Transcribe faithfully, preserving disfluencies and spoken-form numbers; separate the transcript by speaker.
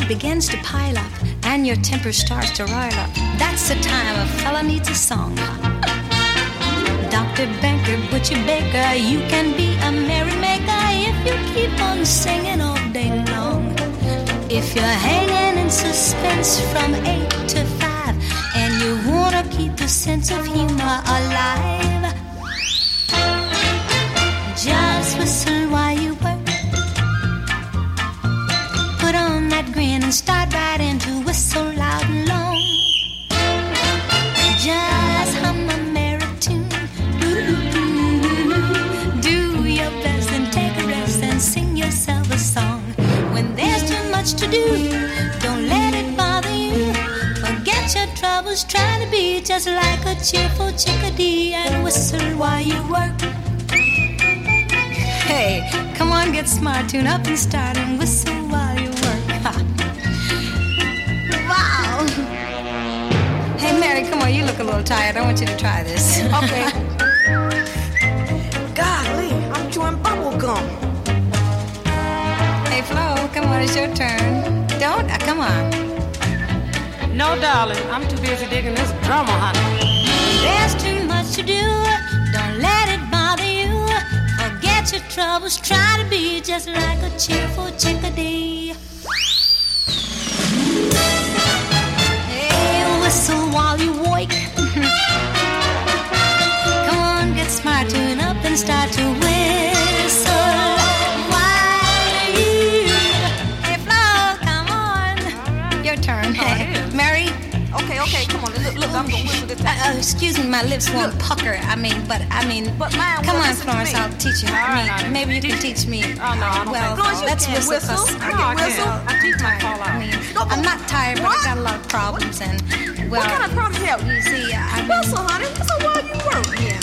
Speaker 1: begins to pile up and your temper starts to rile up, that's the time a fella needs a song. Doctor, banker, butcher, baker, you can be a merrymaker if you keep on singing all day long. If you're hanging in suspense from eight to five and you wanna keep the sense of humor alive, just whistle while you work. Put on that grin and start right in to whistle loud and long. Just hum a merry tune. Do your best and take a rest and sing yourself a song. When there's too much to do, don't let it bother you. Forget your troubles, try to be just like a cheerful chickadee and whistle while you work. Hey, come on, get smart, tune up and start and whistle while you work. Ha. Wow. Hey, Mary, come on, you look a little tired. I want you to try this.
Speaker 2: Okay. Golly, I'm chewing bubble gum.
Speaker 1: Hey, Flo, come on, it's your turn. Don't, uh, come on.
Speaker 3: No, darling, I'm too busy digging this drummer, honey.
Speaker 1: There's too much to do, don't let it bother you. Forget your troubles, try to be just like a cheerful chickadee. Hey, whistle while you wake. Come on, get smart, tune up and start to whistle while you... Hey, Flo, come on. Your turn. Hey, Mary.
Speaker 2: Okay, okay, come on, look, look, I'm gonna whistle this time.
Speaker 1: Uh, uh, excuse me, my lips won't pucker. I mean, but I mean,
Speaker 2: But mine
Speaker 1: come
Speaker 2: will.
Speaker 1: on,
Speaker 2: Listen to
Speaker 1: Florence,
Speaker 2: me.
Speaker 1: I'll teach you.
Speaker 3: All
Speaker 1: I mean,
Speaker 3: right, honey.
Speaker 1: maybe you can teach me.
Speaker 3: Oh, no, I don't
Speaker 1: well,
Speaker 3: think so.
Speaker 2: Florence, you
Speaker 1: let's
Speaker 2: can
Speaker 1: whistle.
Speaker 2: whistle.
Speaker 1: 'cause
Speaker 2: I
Speaker 1: I'm
Speaker 2: can
Speaker 1: not
Speaker 2: whistle.
Speaker 1: tired.
Speaker 3: My teeth might fall
Speaker 1: I
Speaker 3: out.
Speaker 1: mean,
Speaker 2: No, but
Speaker 1: I'm not tired, but I
Speaker 2: what?
Speaker 1: got a lot of problems, and well,
Speaker 2: What kind of problem have you?
Speaker 1: you see, I mean,
Speaker 2: Whistle, honey, whistle while you work.
Speaker 1: yeah.